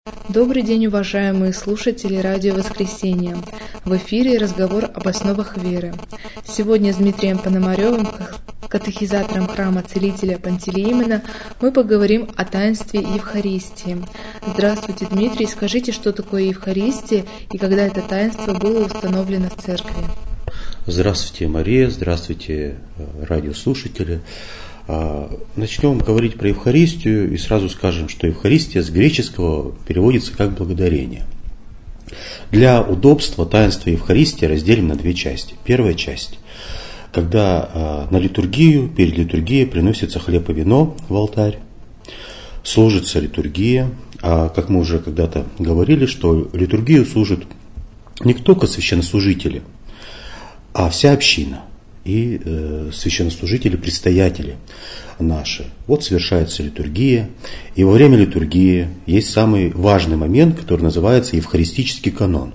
Добрый день, уважаемые слушатели Радио Воскресения. В эфире разговор об основах веры. Сегодня с Дмитрием Пономаревым, катехизатором храма Целителя Пантелеимона, мы поговорим о таинстве Евхаристии. Здравствуйте, Дмитрий. Скажите, что такое Евхаристия и когда это таинство было установлено в церкви? Здравствуйте, Мария. Здравствуйте, радиослушатели. Начнем говорить про Евхаристию и сразу скажем, что Евхаристия с греческого переводится как благодарение. Для удобства таинство Евхаристии разделим на две части. Первая часть, когда на литургию, перед литургией приносится хлеб и вино в алтарь, служится литургия. А как мы уже когда-то говорили, что литургию служат не только священнослужители, а вся община. И священнослужители, предстоятели наши. Вот совершается литургия, и во время литургии есть самый важный момент, который называется евхаристический канон,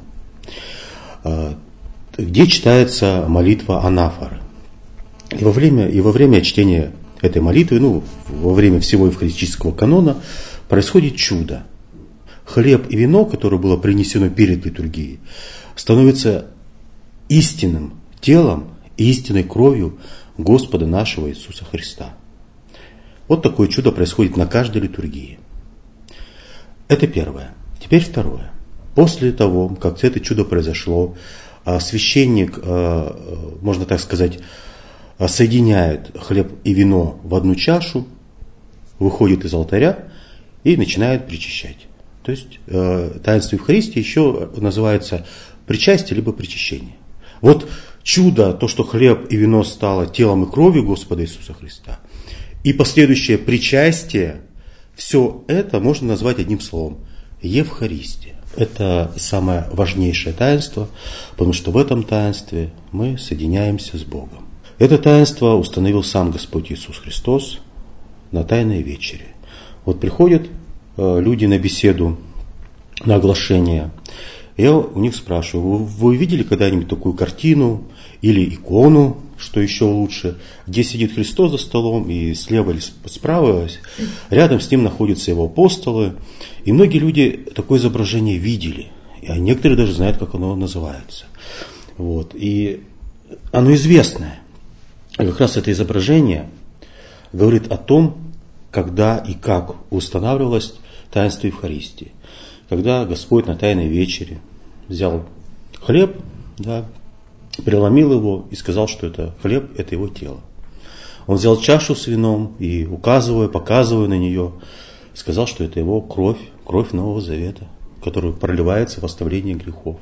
где читается молитва анафоры. И во время чтения этой молитвы, во время всего евхаристического канона происходит чудо. Хлеб и вино, которое было принесено перед литургией, становится истинным телом и истинной кровью Господа нашего Иисуса Христа. Вот такое чудо происходит на каждой литургии. Это первое. Теперь второе. После того, как это чудо произошло, священник, можно так сказать, соединяет хлеб и вино в одну чашу, выходит из алтаря и начинает причащать. То есть таинство Евхаристии еще называется причастие либо причащение. Вот чудо, то, что хлеб и вино стало телом и кровью Господа Иисуса Христа, и последующее причастие, все это можно назвать одним словом – Евхаристия. Это самое важнейшее таинство, потому что в этом таинстве мы соединяемся с Богом. Это таинство установил сам Господь Иисус Христос на Тайной вечере. Вот приходят люди на беседу, на оглашение. Я у них спрашиваю, вы видели когда-нибудь такую картину или икону, что еще лучше, где сидит Христос за столом, и слева или справа, рядом с ним находятся его апостолы. И многие люди такое изображение видели, а некоторые даже знают, как оно называется. Вот. И оно известное. И как раз это изображение говорит о том, когда и как устанавливалось таинство Евхаристии. Когда Господь на Тайной вечере взял хлеб, преломил его и сказал, что это хлеб, это его тело. Он взял чашу с вином и, показывая на нее, сказал, что это его кровь, кровь Нового Завета, которая проливается в оставление грехов.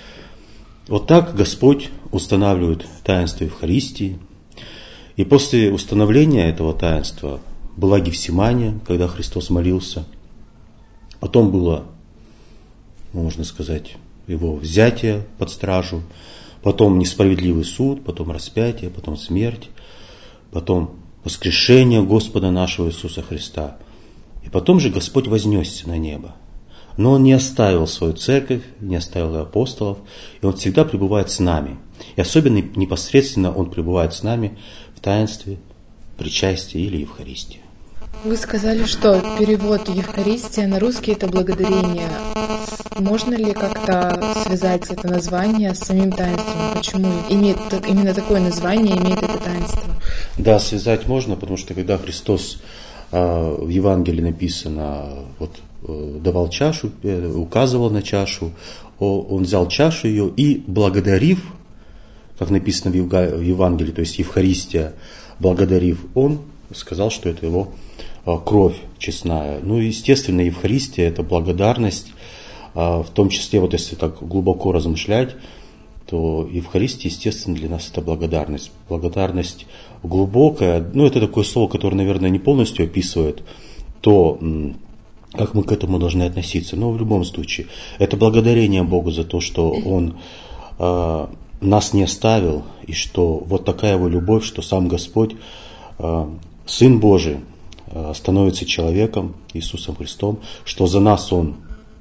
Вот так Господь устанавливает таинство Евхаристии. И после установления этого таинства была Гефсимания, когда Христос молился. Потом было, можно сказать, его взятие под стражу, потом несправедливый суд, потом распятие, потом смерть, потом воскрешение Господа нашего Иисуса Христа. И потом же Господь вознесся на небо. Но Он не оставил свою церковь, не оставил апостолов, и Он всегда пребывает с нами. И особенно непосредственно Он пребывает с нами в таинстве причастия или Евхаристии. Вы сказали, что перевод Евхаристия на русский – это благодарение. Можно ли как-то связать это название с самим таинством? Почему именно такое название имеет это таинство? Да, связать можно, потому что когда Христос в Евангелии написано, давал чашу, указывал на чашу, Он взял чашу ее и, благодарив, как написано в Евангелии, то есть Евхаристия, благодарив, Он сказал, что это его кровь честная. Естественно, Евхаристия – это благодарность, в том числе, если так глубоко размышлять, то Евхаристия, естественно, для нас это благодарность. Благодарность глубокая, это такое слово, которое, наверное, не полностью описывает то, как мы к этому должны относиться. Но в любом случае, это благодарение Богу за то, что Он нас не оставил, и что вот такая Его любовь, что сам Господь, Сын Божий, становится человеком, Иисусом Христом, что за нас Он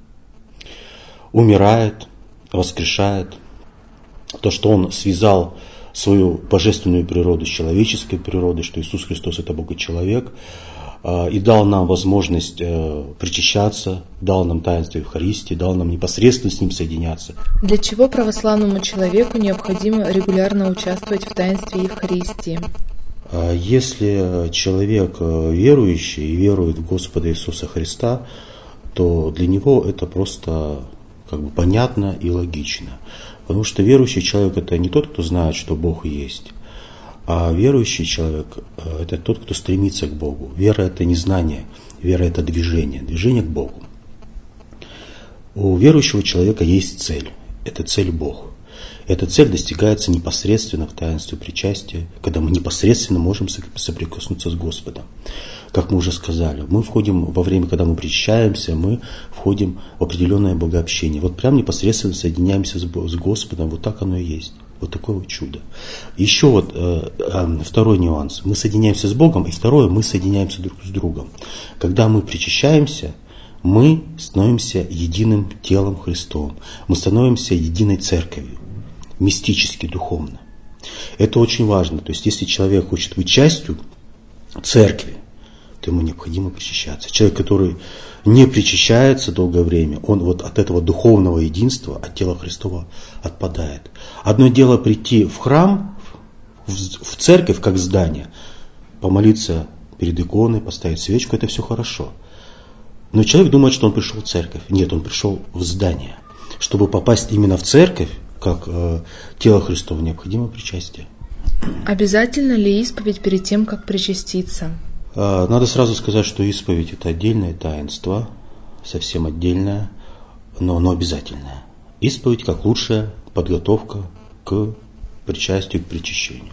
умирает, воскрешает, то, что Он связал свою божественную природу с человеческой природой, что Иисус Христос – это Бог и человек, и дал нам возможность причащаться, дал нам таинство Евхаристии, дал нам непосредственно с Ним соединяться. Для чего православному человеку необходимо регулярно участвовать в таинстве Евхаристии? Если человек верующий и верует в Господа Иисуса Христа, то для него это просто понятно и логично. Потому что верующий человек – это не тот, кто знает, что Бог есть, а верующий человек – это тот, кто стремится к Богу. Вера – это не знание, вера – это движение к Богу. У верующего человека есть цель. Это цель Бог. Эта цель достигается непосредственно в таинстве причастия, когда мы непосредственно можем соприкоснуться с Господом. Как мы уже сказали, мы входим во время, когда мы причащаемся, мы входим в определенное богообщение. Вот прям непосредственно соединяемся с Господом, вот так оно и есть. Вот такое вот чудо. Еще второй нюанс. Мы соединяемся с Богом, и второе, мы соединяемся друг с другом. Когда мы причащаемся, мы становимся единым телом Христовым. Мы становимся единой церковью, мистически, духовно. Это очень важно. То есть, если человек хочет быть частью церкви, то ему необходимо причащаться. Человек, который не причащается долгое время, он вот от этого духовного единства, от тела Христова отпадает. Одно дело прийти в храм, в церковь, как здание, помолиться перед иконой, поставить свечку, это все хорошо. Но человек думает, что он пришел в церковь. Нет, он пришел в здание. Чтобы попасть именно в церковь, как тело Христово, необходимо причастие. Обязательно ли исповедь перед тем, как причаститься? Надо сразу сказать, что исповедь – это отдельное таинство, совсем отдельное, но обязательное. Исповедь как лучшая подготовка к причастию, к причащению.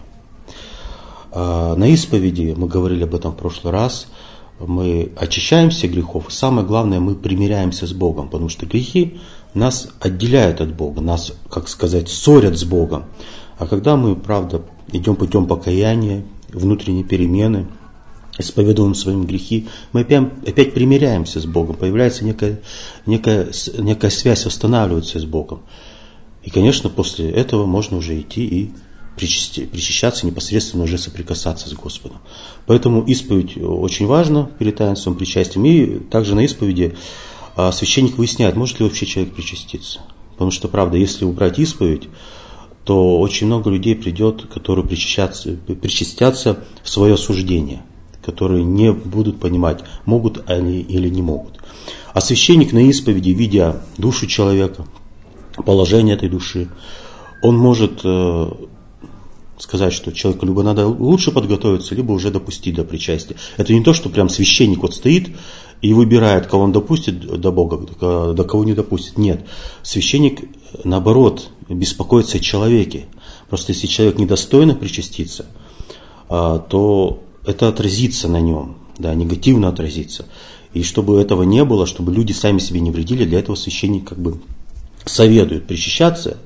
На исповеди, мы говорили об этом в прошлый раз, мы очищаемся грехов, и самое главное, мы примиряемся с Богом, потому что грехи нас отделяют от Бога, нас, ссорят с Богом. А когда мы, правда, идем путем покаяния, внутренней перемены, исповедуем свои грехи, мы опять примиряемся с Богом, появляется некая связь, восстанавливается с Богом. И, конечно, после этого можно уже идти и причащаться, непосредственно уже соприкасаться с Господом. Поэтому исповедь очень важна перед таинством причастием. И также на исповеди священник выясняет, может ли вообще человек причаститься. Потому что, правда, если убрать исповедь, то очень много людей придет, которые причастятся в свое осуждение, которые не будут понимать, могут они или не могут. А священник на исповеди, видя душу человека, положение этой души, он может сказать, что человеку либо надо лучше подготовиться, либо уже допустить до причастия. Это не то, что прям священник стоит и выбирает, кого он допустит до Бога, до кого не допустит. Нет. Священник, наоборот, беспокоится о человеке. Просто если человек недостойно причаститься, то это отразится на нем, негативно отразится. И чтобы этого не было, чтобы люди сами себе не вредили, для этого священник советует причащаться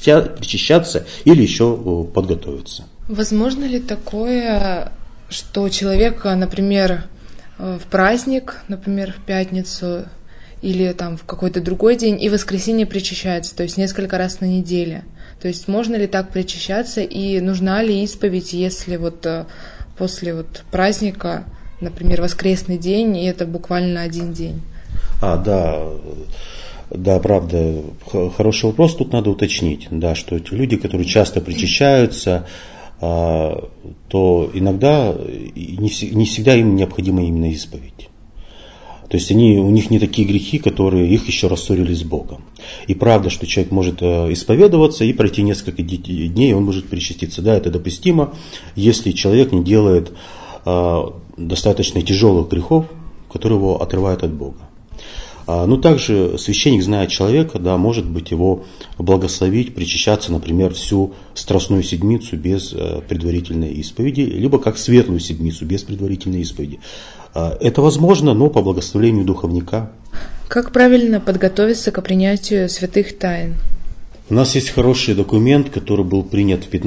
или еще подготовиться. Возможно ли такое, что человек, например, в праздник, например, в пятницу или в какой-то другой день и в воскресенье причащается, то есть несколько раз на неделе? То есть можно ли так причащаться и нужна ли исповедь, если после праздника, например, воскресный день, и это буквально один день? Да, правда, хороший вопрос, тут надо уточнить, что эти люди, которые часто причащаются, то иногда, не всегда им необходима именно исповедь. То есть у них не такие грехи, которые их еще рассорили с Богом. И правда, что человек может исповедоваться и пройти несколько дней, он может причаститься. Да, это допустимо, если человек не делает достаточно тяжелых грехов, которые его отрывают от Бога. Но также священник, зная человека, может быть, его благословить, причащаться, например, всю Страстную Седмицу без предварительной исповеди, либо как Светлую Седмицу без предварительной исповеди. Это возможно, но по благословению духовника. Как правильно подготовиться к принятию святых тайн? У нас есть хороший документ, который был принят в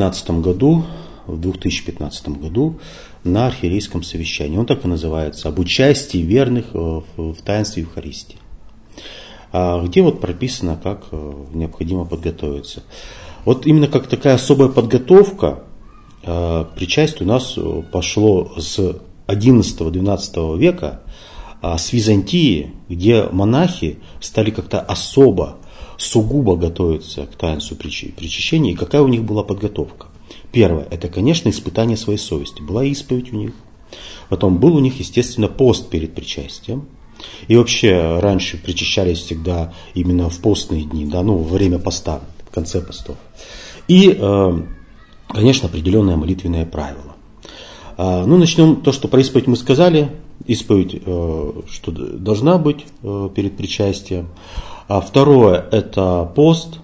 2015 году на архиерейском совещании. Он так и называется «Об участии верных в таинстве Евхаристии», где прописано, как необходимо подготовиться. Именно как такая особая подготовка к причастию у нас пошло с XI-XII века с Византии, где монахи стали как-то особо, сугубо готовиться к таинству причащения, и какая у них была подготовка. Первое, это, конечно, испытание своей совести. Была исповедь у них. Потом был у них, естественно, пост перед причастием. И вообще раньше причащались всегда именно в постные дни, да, во время поста, в конце постов. И, конечно, определенное молитвенное правило. Начнем то, что про исповедь мы сказали. Исповедь, что должна быть перед причастием. Второе, это пост.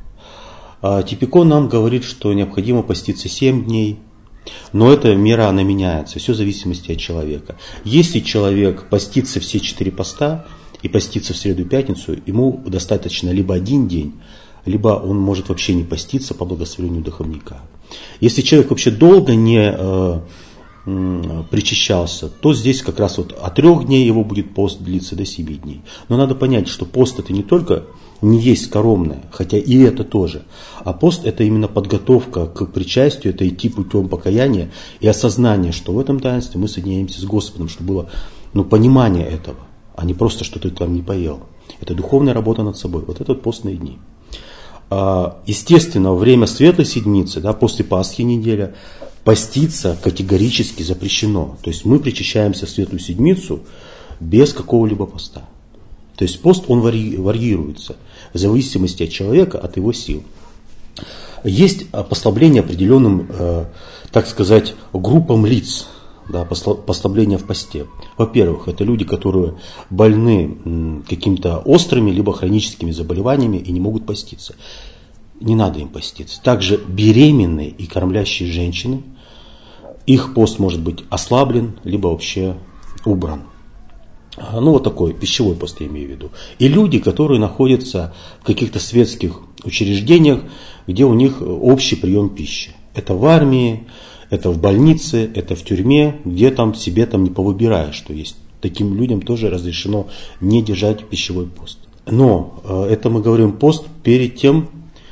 Типикон нам говорит, что необходимо поститься 7 дней. Но эта мера, она меняется, все в зависимости от человека. Если человек постится все 4 поста и постится в среду и пятницу, ему достаточно либо 1 день, либо он может вообще не поститься по благословению духовника. Если человек вообще долго не причащался, то здесь как раз от 3 дней его будет пост длиться до 7 дней. Но надо понять, что пост это не только не есть скоромное, хотя и это тоже. А пост это именно подготовка к причастию, это идти путем покаяния и осознания, что в этом таинстве мы соединяемся с Господом, чтобы было понимание этого, а не просто, что ты там не поел. Это духовная работа над собой. Вот это постные дни. Естественно, во время Светлой Седмицы, да, после Пасхи неделя, поститься категорически запрещено. То есть мы причащаемся в Светлую Седмицу без какого-либо поста. То есть пост, он варьируется в зависимости от человека, от его сил. Есть послабление определенным, так сказать, группам лиц, да, послабление в посте. Во-первых, это люди, которые больны какими-то острыми либо хроническими заболеваниями и не могут поститься. Не надо им поститься. Также беременные и кормлящие женщины, их пост может быть ослаблен, либо вообще убран. Вот такой пищевой пост я имею в виду. И люди, которые находятся в каких-то светских учреждениях, где у них общий прием пищи. Это в армии, это в больнице, это в тюрьме, где там себе там не повыбираешь, что есть. Таким людям тоже разрешено не держать пищевой пост. Но это мы говорим пост перед тем,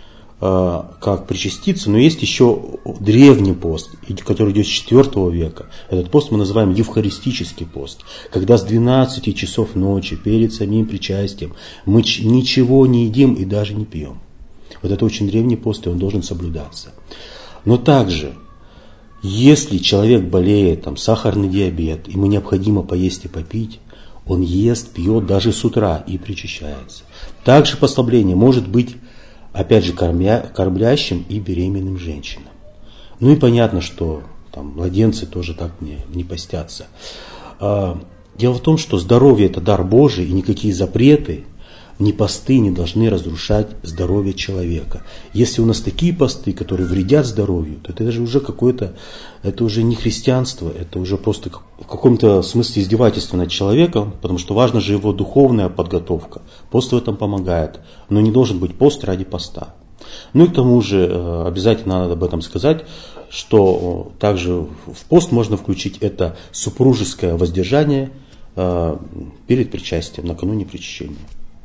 как причаститься, но есть еще древний пост, который идет с IV века. Этот пост мы называем евхаристический пост, когда с 12 часов ночи перед самим причастием мы ничего не едим и даже не пьем. Вот это очень древний пост, и он должен соблюдаться. Но также, если человек болеет, сахарный диабет, ему необходимо поесть и попить, он ест, пьет даже с утра и причащается. Также послабление может быть опять же, кормлящим и беременным женщинам. И понятно, что младенцы тоже так не постятся. Дело в том, что здоровье – это дар Божий, и никакие запреты, ни посты не должны разрушать здоровье человека. Если у нас такие посты, которые вредят здоровью, то это же уже какое-то, это уже не христианство, это уже просто в каком-то смысле издевательство над человеком, потому что важна же его духовная подготовка. Пост в этом помогает, но не должен быть пост ради поста. И к тому же обязательно надо об этом сказать, что также в пост можно включить это супружеское воздержание перед причастием, накануне причащения.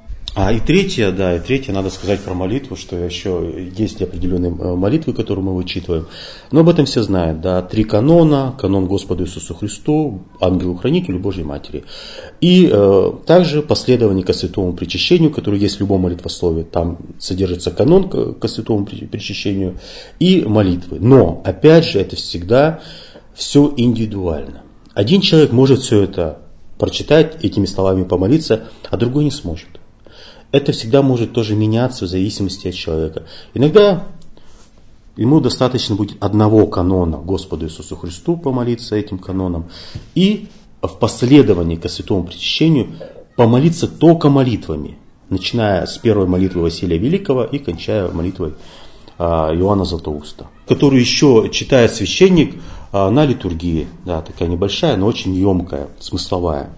И третье, надо сказать про молитву, что еще есть определенные молитвы, которые мы вычитываем. Но об этом все знают. 3 канона: канон Господу Иисусу Христу, ангелу-хранителю, Божьей Матери. И также последование ко святому причащению, которое есть в любом молитвословии. Там содержится канон ко святому причащению и молитвы. Но, опять же, это всегда все индивидуально. Один человек может все это прочитать, этими словами помолиться, а другой не сможет. Это всегда может тоже меняться в зависимости от человека. Иногда ему достаточно будет одного канона Господу Иисусу Христу помолиться этим каноном. И в последовании ко святому причащению помолиться только молитвами, начиная с первой молитвы Василия Великого и кончая молитвой Иоанна Златоуста, которую еще читает священник на литургии. Такая небольшая, но очень емкая, смысловая.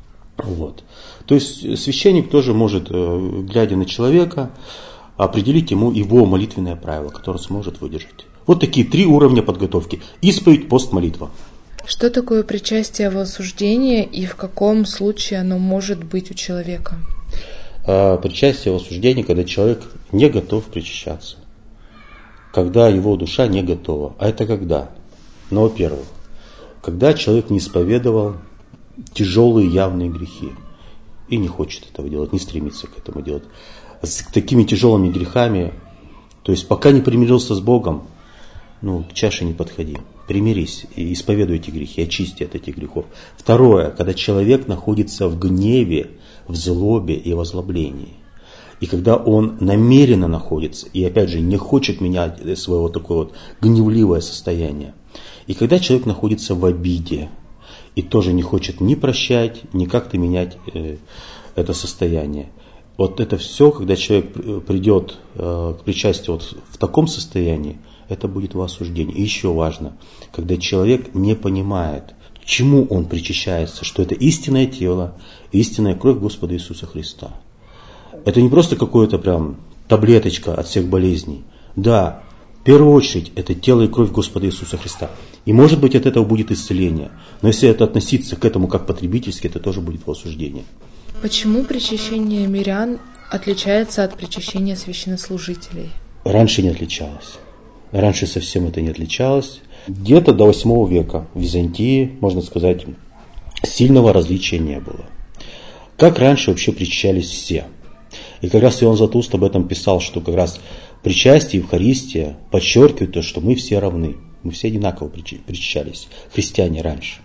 То есть священник тоже может, глядя на человека, определить ему его молитвенное правило, которое сможет выдержать. Вот такие 3 уровня подготовки: исповедь, пост, молитва. Что такое причастие во осуждение и в каком случае оно может быть у человека? Причастие во осуждение, когда человек не готов причащаться, когда его душа не готова. А это когда? Во-первых, когда человек не исповедовал тяжелые явные грехи и не хочет этого делать, не стремится к этому делать. С такими тяжелыми грехами, то есть пока не примирился с Богом, к чаше не подходи. Примирись и исповедуй эти грехи, очисти от этих грехов. Второе, когда человек находится в гневе, в злобе и в озлоблении. И когда он намеренно находится, и опять же не хочет менять свое такое вот гневливое состояние. И когда человек находится в обиде, и тоже не хочет ни прощать, ни как-то менять это состояние. Вот это все, когда человек придет к причастию вот в таком состоянии, это будет во осуждении. И еще важно, когда человек не понимает, к чему он причащается, что это истинное тело, истинная кровь Господа Иисуса Христа. Это не просто какое-то прям таблеточка от всех болезней. Да, в первую очередь, это тело и кровь Господа Иисуса Христа. И может быть от этого будет исцеление. Но если это относиться к этому как потребительски, это тоже будет в осуждении. Почему причащение мирян отличается от причащения священнослужителей? Раньше не отличалось. Раньше совсем это не отличалось. Где-то до 8 века в Византии, можно сказать, сильного различия не было. Как раньше вообще причащались все. И как раз Иоанн Златоуст об этом писал, что как раз причастие и Евхаристия подчеркивают то, что мы все равны. Мы все одинаково причащались, христиане раньше.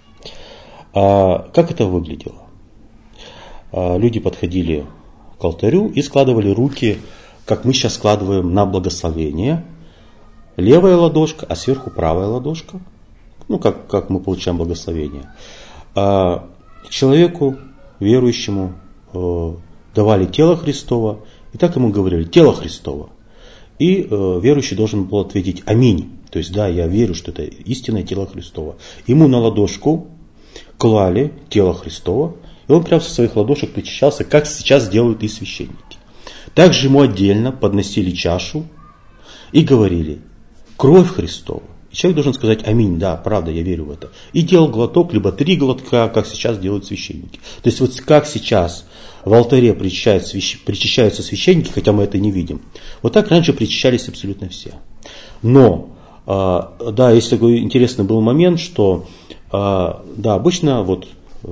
А как это выглядело? Люди подходили к алтарю и складывали руки, как мы сейчас складываем на благословение. Левая ладошка, а сверху правая ладошка. Как мы получаем благословение. Человеку, верующему, давали тело Христово, и так ему говорили: тело Христово. И верующий должен был ответить: аминь. То есть, да, я верю, что это истинное тело Христово. Ему на ладошку клали тело Христово, и он прямо со своих ладошек причащался, как сейчас делают и священники. Также ему отдельно подносили чашу и говорили: кровь Христова. И человек должен сказать: аминь, да, правда, я верю в это. И делал глоток, либо 3 глотка, как сейчас делают священники. То есть, вот как сейчас в алтаре причащаются священники, хотя мы это не видим. Вот так раньше причащались абсолютно все. Но, да, есть такой интересный был момент, что, да, обычно вот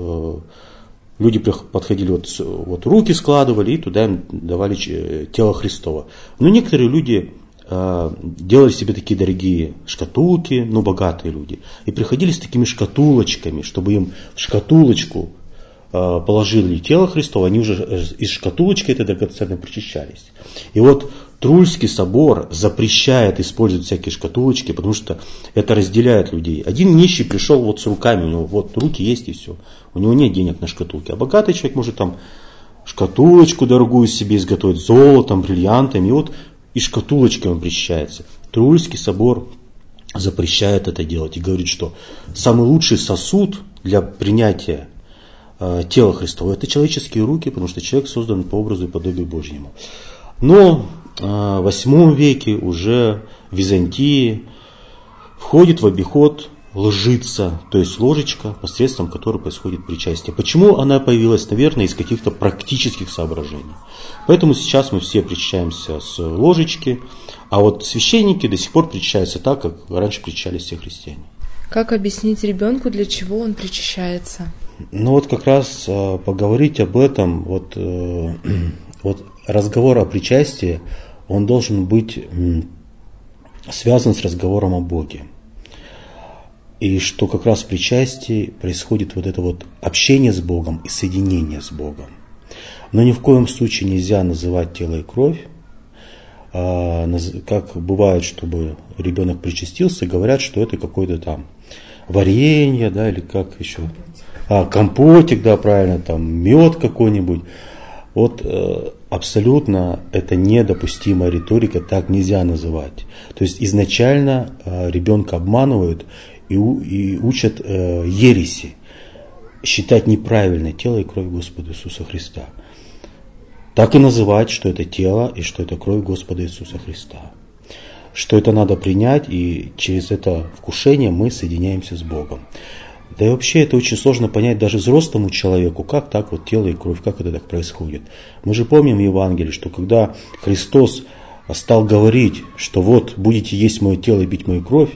люди подходили, вот руки складывали и туда им давали тело Христово. Но некоторые люди делали себе такие дорогие шкатулки, богатые люди, и приходили с такими шкатулочками, чтобы им в шкатулочку положили тело Христово, они уже из шкатулочки этой драгоценной причащались. И вот Трульский собор запрещает использовать всякие шкатулочки, потому что это разделяет людей. Один нищий пришел вот с руками, у него вот руки есть и все. У него нет денег на шкатулки. А богатый человек может там шкатулочку дорогую себе изготовить, золотом, бриллиантами, и вот и шкатулочкой он причащается. Трульский собор запрещает это делать и говорит, что самый лучший сосуд для принятия тела Христова — это человеческие руки, потому что человек создан по образу и подобию Божьему. Но в 8 веке уже в Византии входит в обиход лжица, то есть ложечка, посредством которой происходит причастие. Почему она появилась? Наверное, из каких-то практических соображений. Поэтому сейчас мы все причащаемся с ложечки, а вот священники до сих пор причащаются так, как раньше причащались все христиане. Как объяснить ребенку, для чего он причащается? Вот как раз поговорить об этом, вот разговор о причастии, он должен быть связан с разговором о Боге. И что как раз в причастии происходит вот это вот общение с Богом и соединение с Богом. Но ни в коем случае нельзя называть тело и кровь. Как бывает, чтобы ребенок причастился, говорят, что это какое-то там варенье, да, или как еще, компотик, да, правильно, там мед какой-нибудь. Вот абсолютно это недопустимая риторика, так нельзя называть. То есть изначально ребенка обманывают и учат ереси, считать неправильно тело и кровь Господа Иисуса Христа. Так и называть, что это тело и что это кровь Господа Иисуса Христа. Что это надо принять, и через это вкушение мы соединяемся с Богом. Да и вообще это очень сложно понять даже взрослому человеку, как так вот тело и кровь, как это так происходит. Мы же помним в Евангелии, что когда Христос стал говорить, что вот будете есть мое тело и пить мою кровь,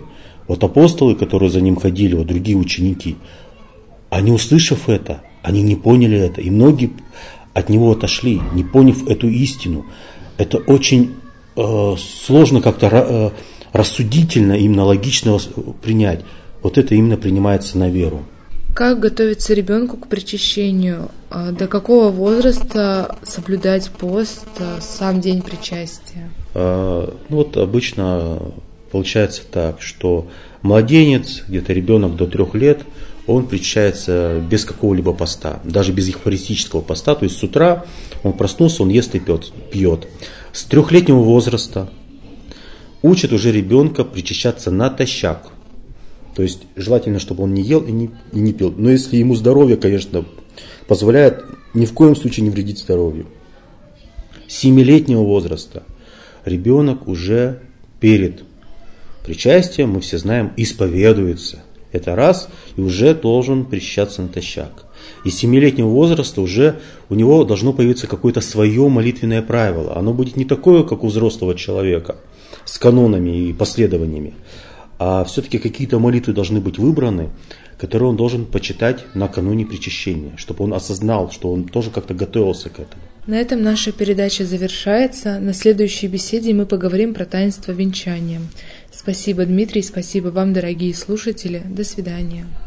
Вот апостолы, которые за ним ходили, вот другие ученики, они, услышав это, они не поняли это. И многие от него отошли, не поняв эту истину. Это очень сложно как-то рассудительно, именно логично принять. Вот это именно принимается на веру. Как готовиться ребенку к причащению? До какого возраста соблюдать пост, сам день причастия? Вот обычно получается так, что младенец, где-то ребенок до 3 лет, он причащается без какого-либо поста, даже без евхаристического поста. То есть с утра он проснулся, он ест и пьет. С 3-летнего возраста учат уже ребенка причащаться натощак. То есть желательно, чтобы он не ел и не пил. Но если ему здоровье, конечно, позволяет, ни в коем случае не вредить здоровью. С 7-летнего возраста ребенок уже перед причастием, мы все знаем, исповедуется. Это раз, и уже должен причащаться натощак. И с 7-летнего возраста уже у него должно появиться какое-то свое молитвенное правило. Оно будет не такое, как у взрослого человека, с канонами и последованиями, а все-таки какие-то молитвы должны быть выбраны, которые он должен почитать накануне причащения, чтобы он осознал, что он тоже как-то готовился к этому. На этом наша передача завершается. На следующей беседе мы поговорим про таинство венчания. Спасибо, Дмитрий, спасибо вам, дорогие слушатели. До свидания.